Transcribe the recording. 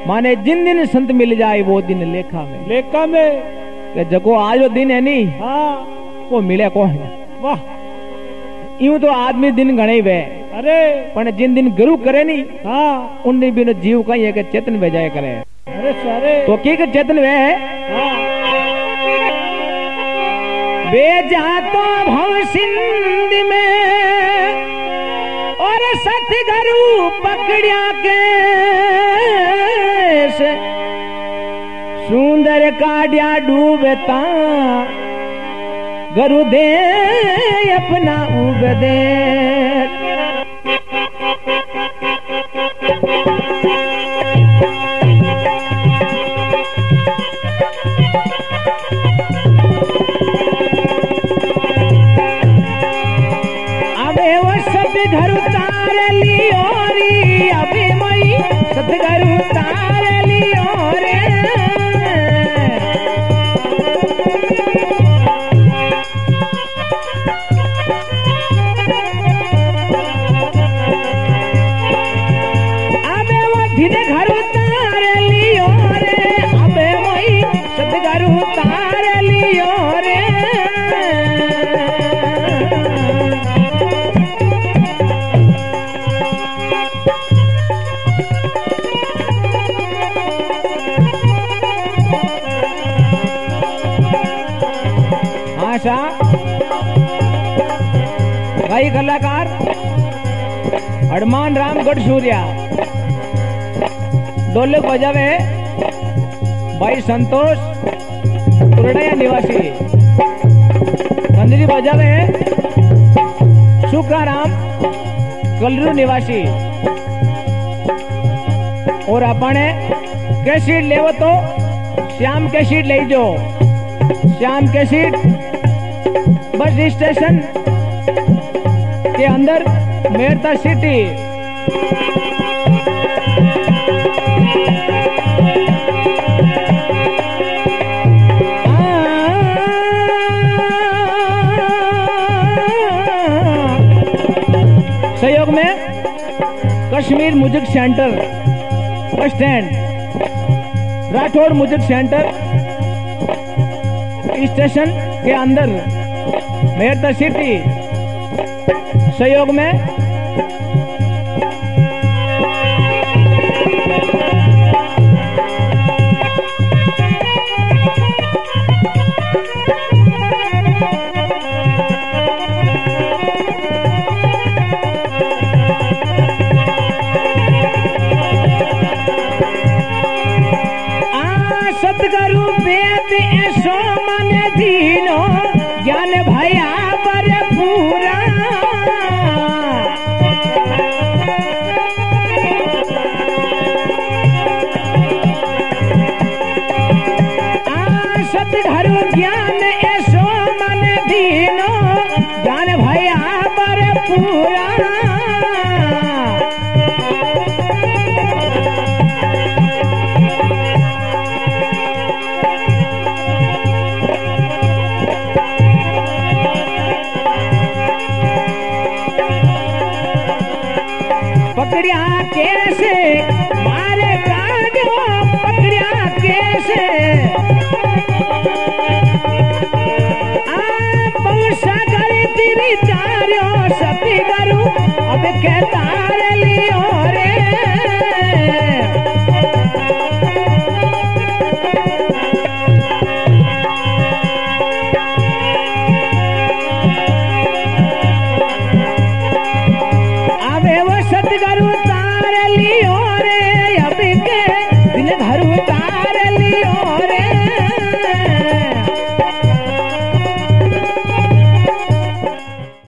माने जिन दिन संत मिल जाए वो दिन लेखा में कि जको आज वो दिन है नी हाँ वो मिले को है वाह। यूं तो आदमी दिन गणे वे अरे पण जिन दिन गुरु करे नी हाँ उन दिन बिन जीव का ये के चेतन वे जाए करे अरे सारे तो की के चेतन वे हाँ वे जातो भव सिंध में और सतगुरु पकड़िया के सुंदर काढ़िया डूबता गुरु दे अपना उपदेश। अबे वो सतगुरु तार लियो री अबे मई सतगुरु तार लियो रे भाई कलाकार हनुमान राम गढ़सूरिया ढोलक बजावे भाई संतोष पुरड़िया निवासी मंदिरी बजावे सुखाराम कलरू निवासी और अपने कैसेट लेवो तो श्याम कैसेट ले जो श्याम कैसेट बस स्टेशन के अंदर मेरता सिटी सहयोग में Kashmir music centre bus stand Rathore music centre station के अंदर मेरता सिटी सहयोग में सतगुरु वेद ऐसो मन दीनो ज्ञान भया पर पूरा सतगुरु ज्ञान ऐसो मन दीनो ज्ञान भया पर पूरा पकड़िया कैसे मारे काढ़ो पकड़िया कैसे सागर तेरी तारो सतगुरु अब के तार लियो रे अबे वो सतगुरु